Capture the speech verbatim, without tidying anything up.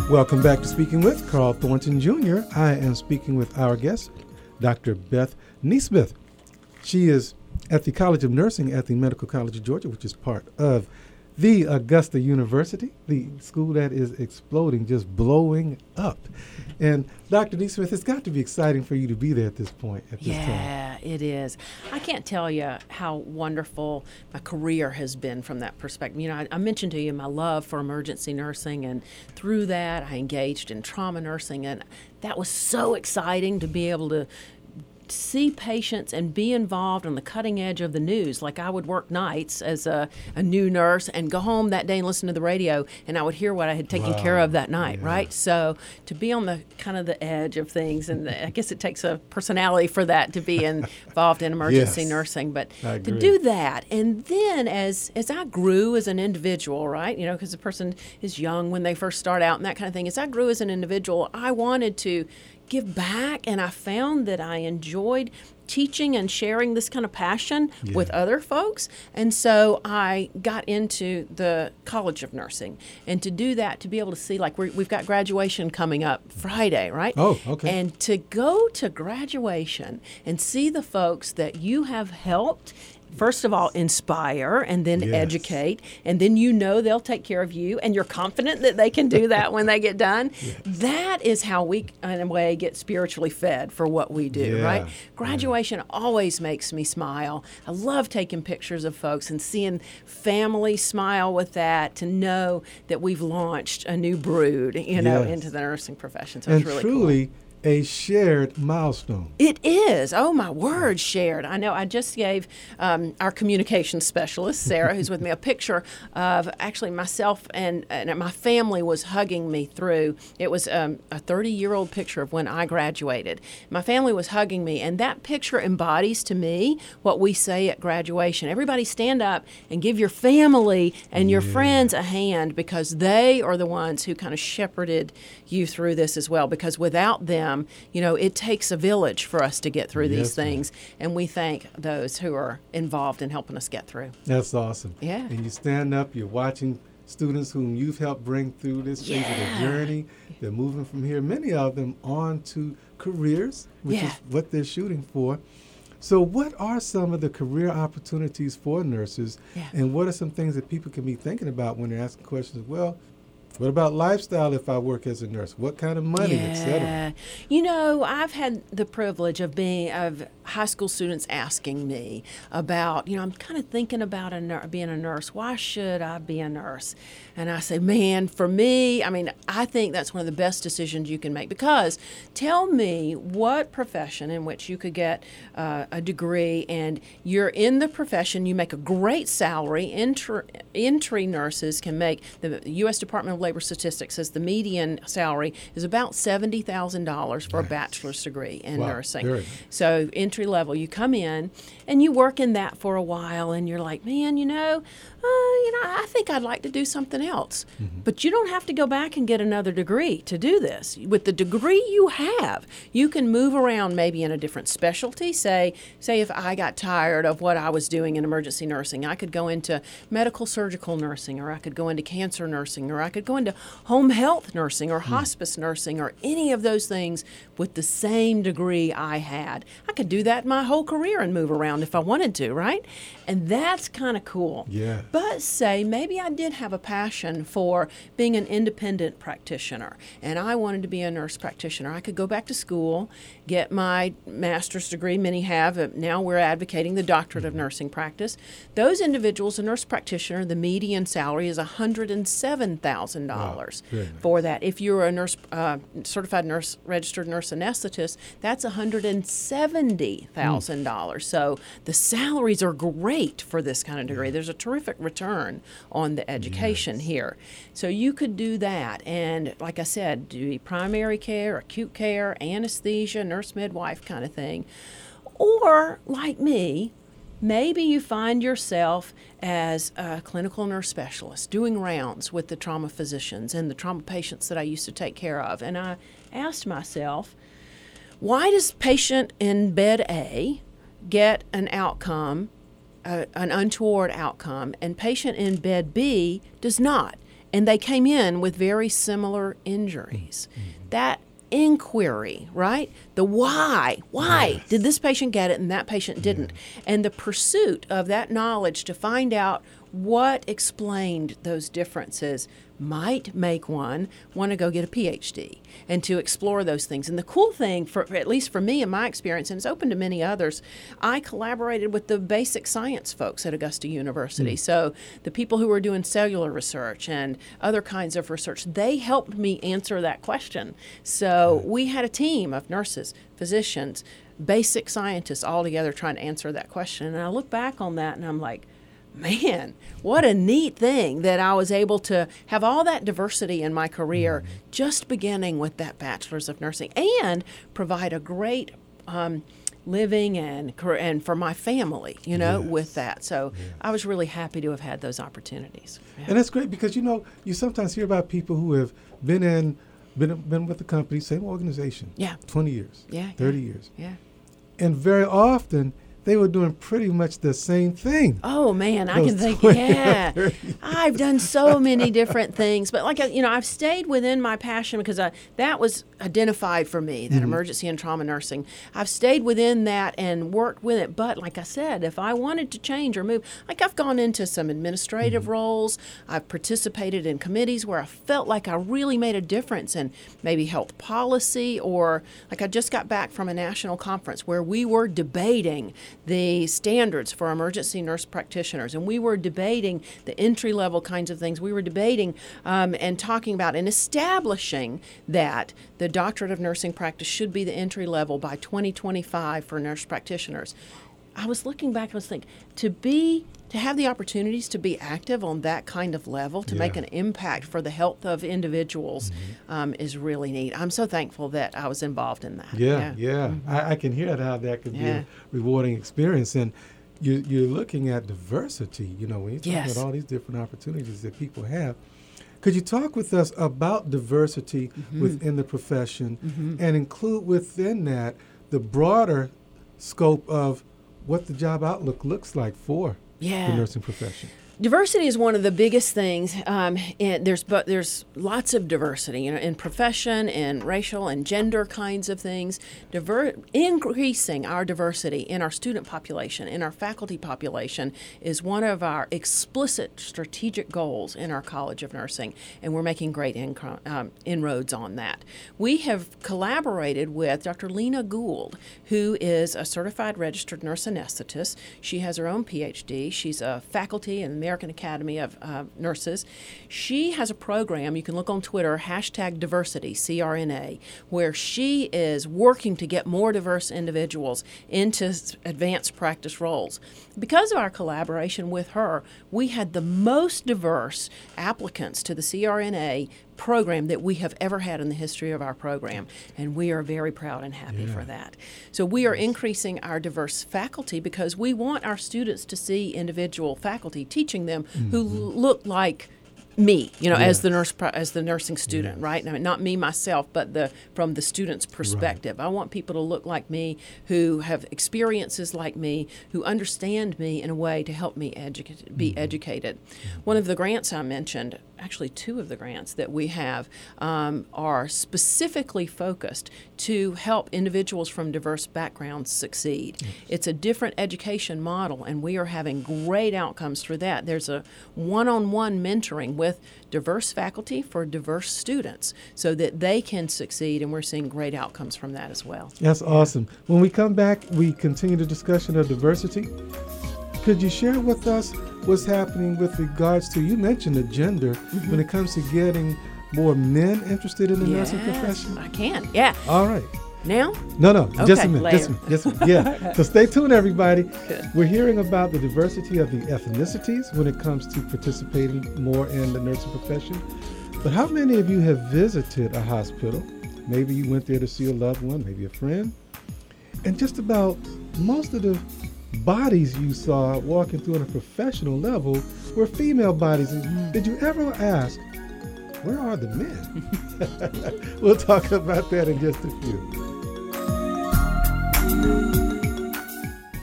Welcome back to Speaking with Carl Thornton Junior I am speaking with our guest, Doctor Beth Nesmith. She is at the College of Nursing at the Medical College of Georgia, which is part of the Augusta University, the school that is exploding, just blowing up. And Doctor Nesmith, it's got to be exciting for you to be there at this point, at this yeah, time. Yeah, it is. I can't tell you how wonderful my career has been from that perspective. You know, I, I mentioned to you my love for emergency nursing, and through that I engaged in trauma nursing, and that was so exciting to be able to see patients and be involved on the cutting edge of the news. Like I would work nights as a, a new nurse and go home that day and listen to the radio, and I would hear what I had taken Wow. care of that night, Yeah. right? So to be on the kind of the edge of things, and the, I guess it takes a personality for that to be involved in emergency Yes. nursing, but I to agree. do that. And then as as I grew as an individual, right, you know, because the person is young when they first start out and that kind of thing, as I grew as an individual, I wanted to give back, and I found that I enjoyed teaching and sharing this kind of passion Yeah. with other folks. And so I got into the College of Nursing. And to do that, to be able to see, like we're, we've got graduation coming up Friday, right? Oh, okay. And to go to graduation and see the folks that you have helped, first of all, inspire and then Yes. educate, and then you know they'll take care of you, and you're confident that they can do that when they get done. Yes. That is how we, in a way, get spiritually fed for what we do, Yeah. right? Graduation always makes me smile. I love taking pictures of folks and seeing family smile with that, to know that we've launched a new brood, you know, Yes. into the nursing profession. So And it's really cool. truly a shared milestone. It is. Oh, my word, shared. I know I just gave um, our communications specialist, Sarah, who's with me, a picture of actually myself and, and my family was hugging me through. It was um, a thirty-year-old picture of when I graduated. My family was hugging me, and that picture embodies to me what we say at graduation. Everybody stand up and give your family and your Yeah. friends a hand, because they are the ones who kind of shepherded you through this as well, because without them, you know, it takes a village for us to get through Yes, these ma'am. things, and we thank those who are involved in helping us get through. That's awesome. Yeah. And you stand up, you're watching students whom you've helped bring through this phase of Yeah. the journey. They're moving from here, many of them on to careers, which Yeah. is what they're shooting for. So what are some of the career opportunities for nurses, Yeah. and what are some things that people can be thinking about when they're asking questions? Well, what about lifestyle if I work as a nurse? What kind of money, et cetera? Yeah. You know, I've had the privilege of being of high school students asking me about, you know, I'm kind of thinking about a nur- being a nurse. Why should I be a nurse? And I say, man, for me, I mean, I think that's one of the best decisions you can make, because tell me what profession in which you could get uh, a degree and you're in the profession, you make a great salary. Entry, entry nurses can make, the U S Department of Labor Statistics says the median salary is about seventy thousand dollars for Nice. a bachelor's degree in Wow, nursing. very nice. So entry level, you come in and you work in that for a while, and you're like, man, you know, uh, you know, I think I'd like to do something else. Mm-hmm. But you don't have to go back and get another degree to do this. With the degree you have, you can move around maybe in a different specialty. Say, say if I got tired of what I was doing in emergency nursing, I could go into medical surgical nursing, or I could go into cancer nursing, or I could go into home health nursing or hospice nursing, or any of those things with the same degree I had. I could do that my whole career and move around if I wanted to, right? And that's kind of cool. Yeah. But say maybe I did have a passion for being an independent practitioner, and I wanted to be a nurse practitioner. I could go back to school, get my master's degree. Many have. Uh, Now we're advocating the doctorate of nursing practice. Those individuals, a nurse practitioner, the median salary is one hundred seven thousand dollars Wow, very nice. for that. If you're a nurse, uh, certified nurse, registered nurse anesthetist, that's one hundred seventy thousand dollars. So the salaries are great for this kind of degree. There's a terrific return on the education Yes. here. So you could do that. And like I said, do primary care, acute care, anesthesia, nurse midwife kind of thing. Or like me, maybe you find yourself as a clinical nurse specialist doing rounds with the trauma physicians and the trauma patients that I used to take care of. And I asked myself, why does patient in bed A get an outcome, uh, an untoward outcome, and patient in bed B does not? and they came in with very similar injuries. Mm-hmm. That inquiry, right? The why, why yes. did this patient get it and that patient didn't? Yeah. And the pursuit of that knowledge to find out what explained those differences might make one want to go get a P H D and to explore those things. And the cool thing, for at least for me in my experience, and it's open to many others, I collaborated with the basic science folks at Augusta University. Mm. So the people who were doing cellular research and other kinds of research, they helped me answer that question. So we had a team of nurses, physicians, basic scientists all together trying to answer that question. And I look back on that and I'm like, man, what a neat thing that I was able to have all that diversity in my career, just beginning with that bachelor's of nursing, and provide a great um, living and and for my family, you know, yes. with that. So yes. I was really happy to have had those opportunities. Yeah. And that's great because, you know, you sometimes hear about people who have been in, been been with the company, same organization, yeah, twenty years, yeah, thirty yeah. years, yeah, and very often they were doing pretty much the same thing. Oh, man, I can think, yeah. I've done so many different things. But, like, you know, I've stayed within my passion because I, that was identified for me, that mm-hmm. emergency and trauma nursing. I've stayed within that and worked with it. But, like I said, if I wanted to change or move, like I've gone into some administrative mm-hmm. roles. I've participated in committees where I felt like I really made a difference in maybe health policy, or like I just got back from a national conference where we were debating the standards for emergency nurse practitioners, and we were debating the entry-level kinds of things. We were debating um, and talking about and establishing that the doctorate of nursing practice should be the entry level by twenty twenty-five for nurse practitioners. I was looking back, I was thinking, to be to have the opportunities to be active on that kind of level, to yeah. make an impact for the health of individuals mm-hmm. um, is really neat. I'm so thankful that I was involved in that. Yeah, yeah. yeah. Mm-hmm. I, I can hear how that could yeah. be a rewarding experience. And you, you're looking at diversity, you know, when you're talking yes. about all these different opportunities that people have. Could you talk with us about diversity mm-hmm. within the profession mm-hmm. and include within that the broader scope of what the job outlook looks like for yeah. the nursing profession? Diversity is one of the biggest things. Um, and there's but there's lots of diversity, you know, in profession and racial and gender kinds of things. Diver- increasing our diversity in our student population, in our faculty population, is one of our explicit strategic goals in our College of Nursing, and we're making great inc- um, inroads on that. We have collaborated with Doctor Lena Gould, who is a certified registered nurse anesthetist. She has her own P H D. She's a faculty in American Academy of uh, Nurses. She has a program, you can look on Twitter, hashtag diversity, C R N A, where she is working to get more diverse individuals into advanced practice roles. Because of our collaboration with her, we had the most diverse applicants to the C R N A program that we have ever had in the history of our program, and we are very proud and happy yeah. for that. So we are increasing our diverse faculty because we want our students to see individual faculty teaching them mm-hmm. who look like me, you know, yes. as the nurse, as the nursing student, yes. right? I mean, not me myself, but the from the student's perspective. Right. I want people to look like me, who have experiences like me, who understand me in a way to help me educate, be mm-hmm. educated. Mm-hmm. One of the grants I mentioned, actually two of the grants that we have, um, are specifically focused to help individuals from diverse backgrounds succeed. Yes. It's a different education model, and we are having great outcomes through that. There's a one-on-one mentoring with diverse faculty for diverse students so that they can succeed, and we're seeing great outcomes from that as well. That's awesome. When we come back, we continue the discussion of diversity. Could you share with us what's happening with regards to, you mentioned the gender, mm-hmm. when it comes to getting more men interested in the yes, nursing profession? I can, yeah. All right. Now? No, no, okay, just a minute. later. Just a minute. Just a minute. Yeah. So stay tuned, everybody. Good. We're hearing about the diversity of the ethnicities when it comes to participating more in the nursing profession. But how many of you have visited a hospital? Maybe you went there to see a loved one, maybe a friend. And just about most of the bodies you saw walking through on a professional level were female bodies. And did you ever ask, where are the men? We'll talk about that in just a few.